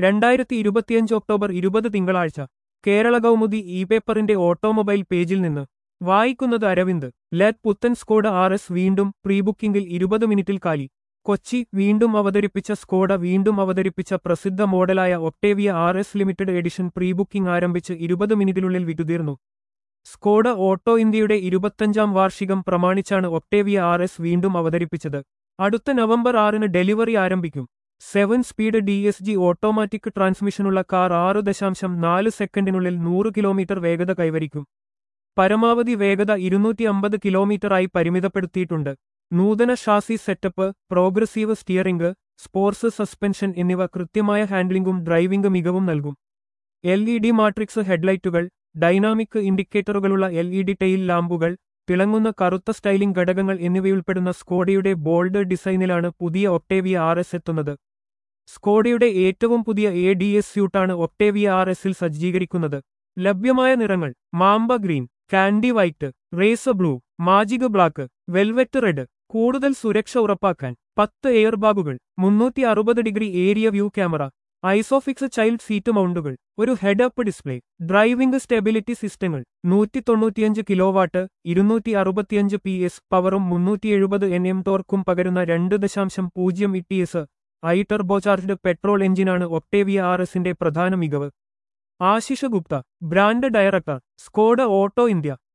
2025 October 20 തിങ്കളാഴ്ച Kerala Kaumudi e പേപ്പറിന്റെ automobile പേജിൽ നിന്ന് വായിക്കുന്നത് അരവിന്ദ്. ലെറ്റ് പുത്തൻ സ്കോഡ RS വീണ്ടും പ്രീബുക്കിംഗിൽ 20 മിനിറ്റിൽ കാലി. കൊച്ചി വീണ്ടും അവതരിപ്പിച്ച പ്രസിദ്ധ മോഡലായ Octavia RS limited edition prebooking ആരംഭിച്ച് 20 മിനിറ്റിനുള്ളിൽ വിറ്റുതീർന്നു. സ്കോഡ ഓട്ടോ ഇന്ത്യയുടെ 25ാം വാർഷികം പ്രമാണിച്ചാണ് ഒക്ടേവിയ RS വീണ്ടും അവതരിപ്പിച്ചത്. അടുത്ത നവംബർ 6-ന് ഡെലിവറി ആരംഭിക്കും. 7 സ്പീഡ് DSG ഓട്ടോമാറ്റിക് ട്രാൻസ്മിഷനുള്ള കാർ 6.4 സെക്കൻഡിനുള്ളിൽ 100 കിലോമീറ്റർ വേഗത കൈവരിക്കും. പരമാവധി വേഗത 250 കിലോമീറ്ററായി പരിമിതപ്പെടുത്തിയിട്ടുണ്ട്. നൂതന chassis setup, progressive steering, sports suspension എന്നിവ കൃത്യമായ ഹാൻഡ്ലിംഗും ഡ്രൈവിംഗ് മികവും നൽകും. LED മാട്രിക്സ് ഹെഡ്ലൈറ്റുകൾ, ഡൈനാമിക് ഇൻഡിക്കേറ്ററുകളുള്ള LED ടെയിൽ ലാമ്പുകൾ, തിളങ്ങുന്ന കറുത്ത സ്റ്റൈലിംഗ് ഘടകങ്ങൾ എന്നിവയുൾപ്പെടുന്ന സ്കോഡയുടെ ബോൾഡ് ഡിസൈനിലാണ് പുതിയ ഒക്ടേവിയ RS എത്തുന്നത്. സ്കോഡയുടെ ഏറ്റവും പുതിയ ADS സ്യൂട്ടാണ് ഒക്ടേവിയ RSൽ സജ്ജീകരിക്കുന്നത്. ലഭ്യമായ നിറങ്ങൾ: mamba green, candy white, race blue, magic black, velvet red. കൂടുതൽ സുരക്ഷ ഉറപ്പാക്കാൻ 10 എയർ ബാഗുകൾ, 360 degree area view camera, isofix child seat മൗണ്ടുകൾ, ഒരു head up display, driving stability സിസ്റ്റങ്ങൾ, 195 കിലോവാട്ട്, 265 PS പവറും 370 Nm ടോർക്കും പകരുന്ന 2.0 ETS ടർബോചാർജ്ഡ് പെട്രോൾ എഞ്ചിനാണ് ഒക്ടേവിയ RSന്റെ പ്രധാന മികവ്. Ashish Gupta, brand director, Skoda auto India.